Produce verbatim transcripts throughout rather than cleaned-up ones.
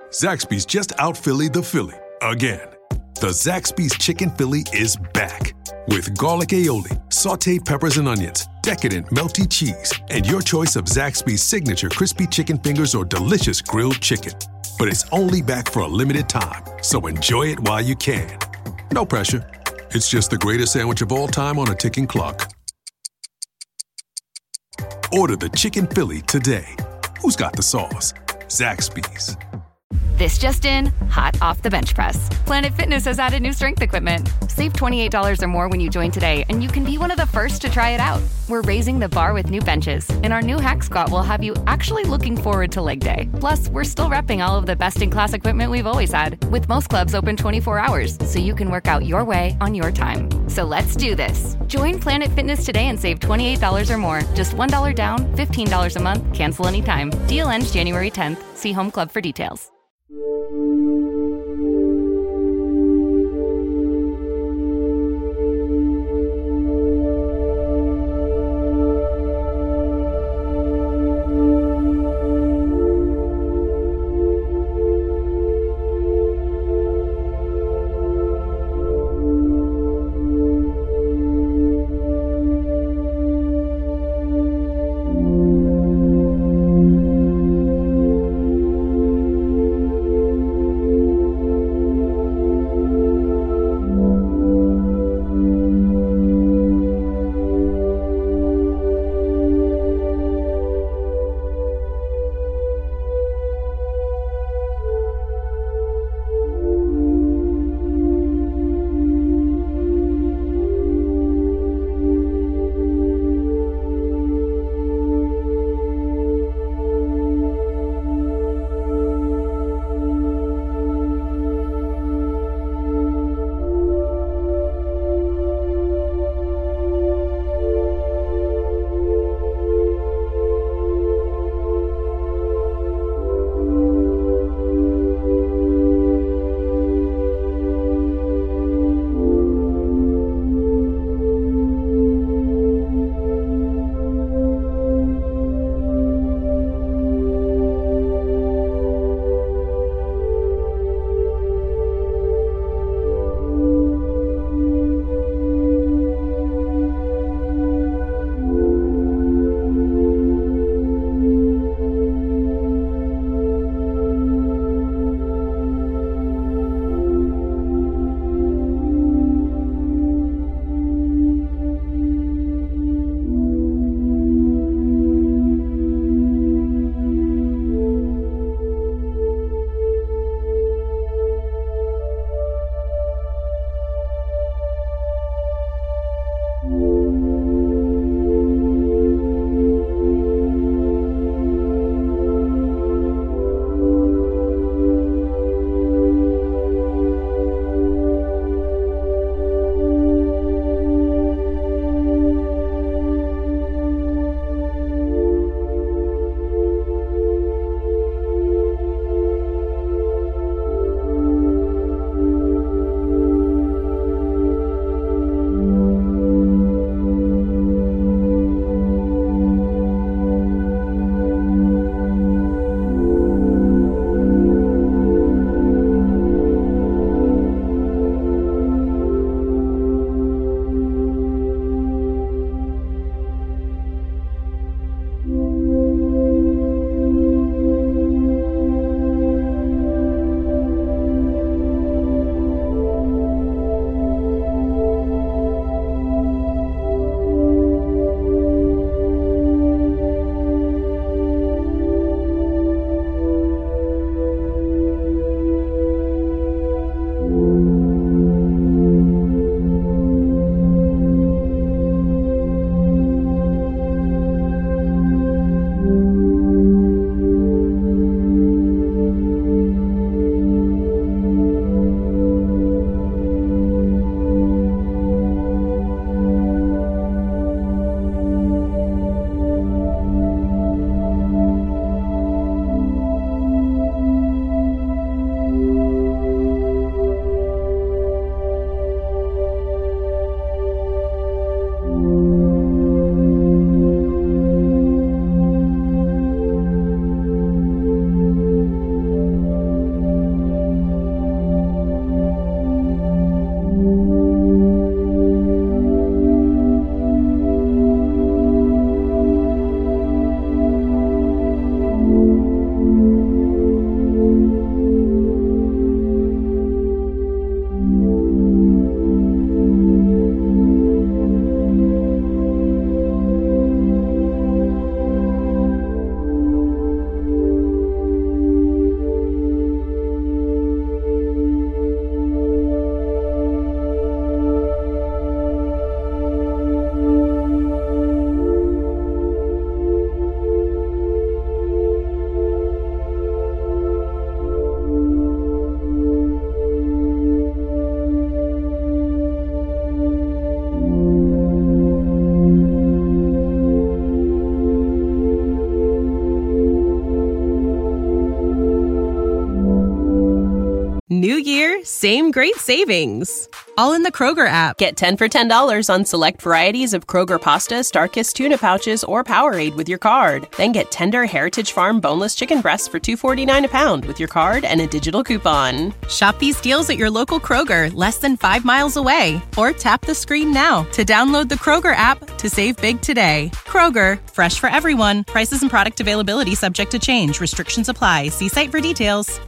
Zaxby's just out Philly the Philly again. The Zaxby's Chicken Philly is back with garlic aioli, sautéed peppers and onions, decadent melty cheese, and your choice of Zaxby's signature crispy chicken fingers or delicious grilled chicken. But it's only back for a limited time, so enjoy it while you can. No pressure. It's just the greatest sandwich of all time on a ticking clock. Order the Chicken Philly today. Who's got the sauce? Zaxby's. This just in, hot off the bench press. Planet Fitness has added new strength equipment. Save twenty-eight dollars or more when you join today, and you can be one of the first to try it out. We're raising the bar with new benches, and our new Hack Squat will have you actually looking forward to leg day. Plus, we're still repping all of the best-in-class equipment we've always had, with most clubs open twenty-four hours, so you can work out your way on your time. So let's do this. Join Planet Fitness today and save twenty-eight dollars or more. Just one dollar down, fifteen dollars a month, cancel anytime. Deal ends January tenth. See Home Club for details. New year, same great savings. All in the Kroger app. Get ten for ten dollars on select varieties of Kroger pasta, Starkist tuna pouches, or Powerade with your card. Then get tender Heritage Farm boneless chicken breasts for two dollars and forty-nine cents a pound with your card and a digital coupon. Shop these deals at your local Kroger, less than five miles away. Or tap the screen now to download the Kroger app to save big today. Kroger, fresh for everyone. Prices and product availability subject to change. Restrictions apply. See site for details.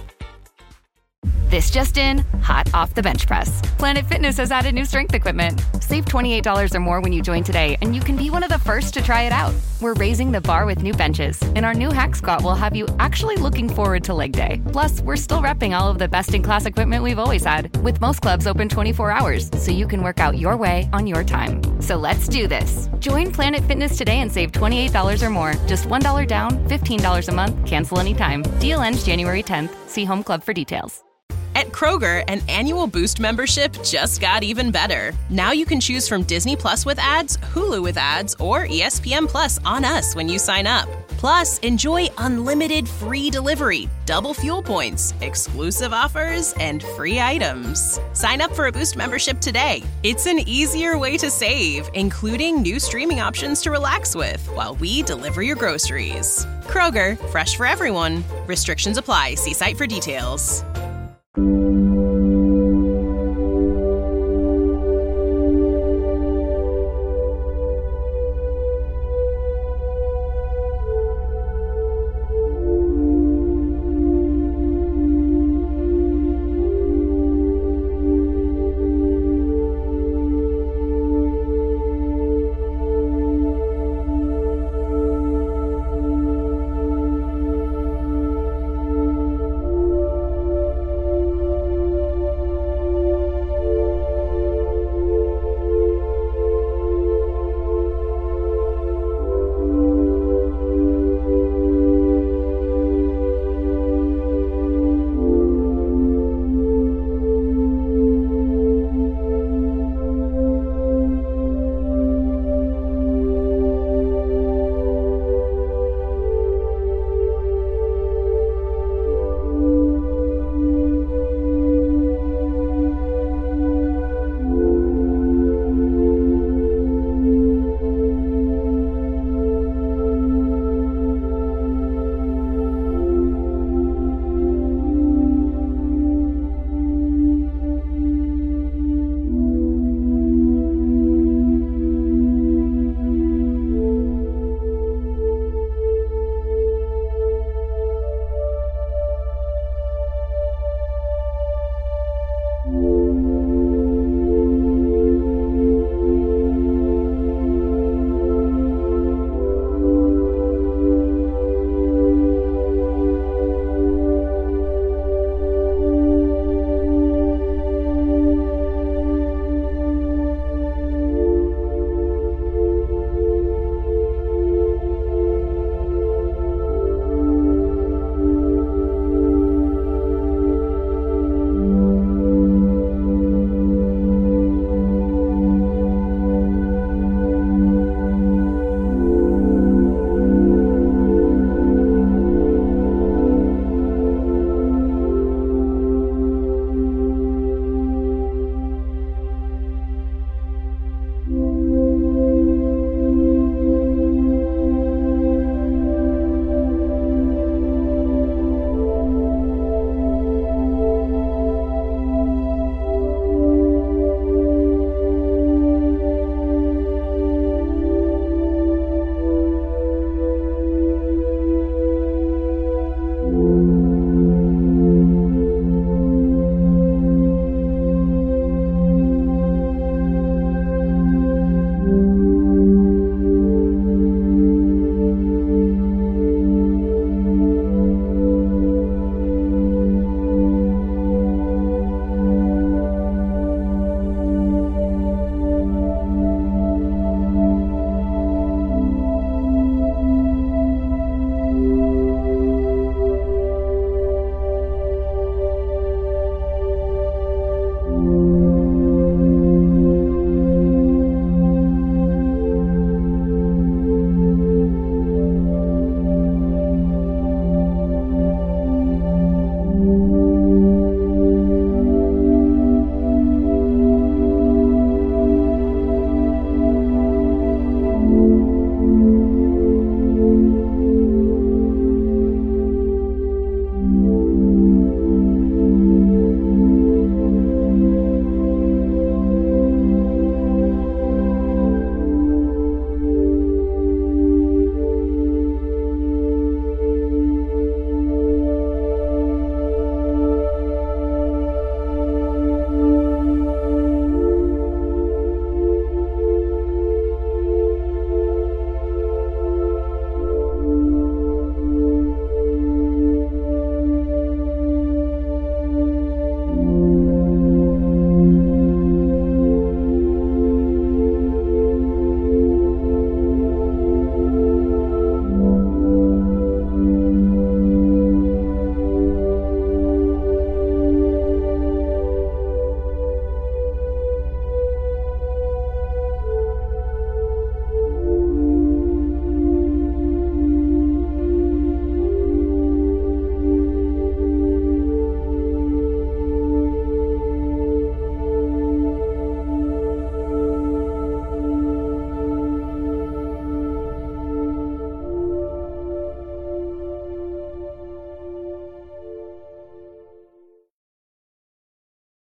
This just in, hot off the bench press. Planet Fitness has added new strength equipment. Save twenty-eight dollars or more when you join today, and you can be one of the first to try it out. We're raising the bar with new benches, and our new Hack Squat will have you actually looking forward to leg day. Plus, we're still repping all of the best-in-class equipment we've always had, with most clubs open twenty-four hours, so you can work out your way on your time. So let's do this. Join Planet Fitness today and save twenty-eight dollars or more. Just one dollar down, fifteen dollars a month, cancel anytime. Deal ends January tenth. See Home Club for details. At Kroger, an annual Boost membership just got even better. Now you can choose from Disney Plus with ads, Hulu with ads, or E S P N Plus on us when you sign up. Plus, enjoy unlimited free delivery, double fuel points, exclusive offers, and free items. Sign up for a Boost membership today. It's an easier way to save, including new streaming options to relax with while we deliver your groceries. Kroger, fresh for everyone. Restrictions apply. See site for details.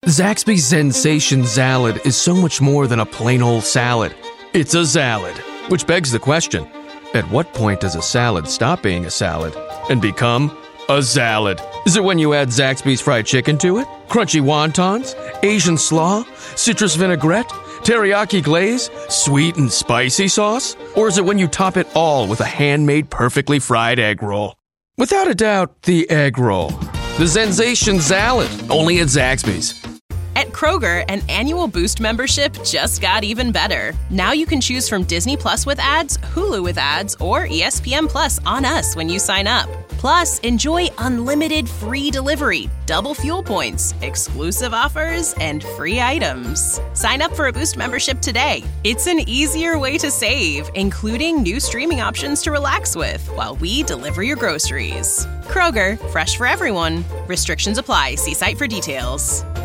Zaxby's Sensation Salad is so much more than a plain old salad. It's a salad. Which begs the question, at what point does a salad stop being a salad and become a salad? Is it when you add Zaxby's fried chicken to it? Crunchy wontons? Asian slaw? Citrus vinaigrette? Teriyaki glaze? Sweet and spicy sauce? Or is it when you top it all with a handmade perfectly fried egg roll? Without a doubt, the egg roll. The Sensation Salad, only at Zaxby's. At Kroger, an annual Boost membership just got even better. Now you can choose from Disney Plus with ads, Hulu with ads, or E S P N Plus on us when you sign up. Plus, enjoy unlimited free delivery, double fuel points, exclusive offers, and free items. Sign up for a Boost membership today. It's an easier way to save, including new streaming options to relax with while we deliver your groceries. Kroger, fresh for everyone. Restrictions apply. See site for details.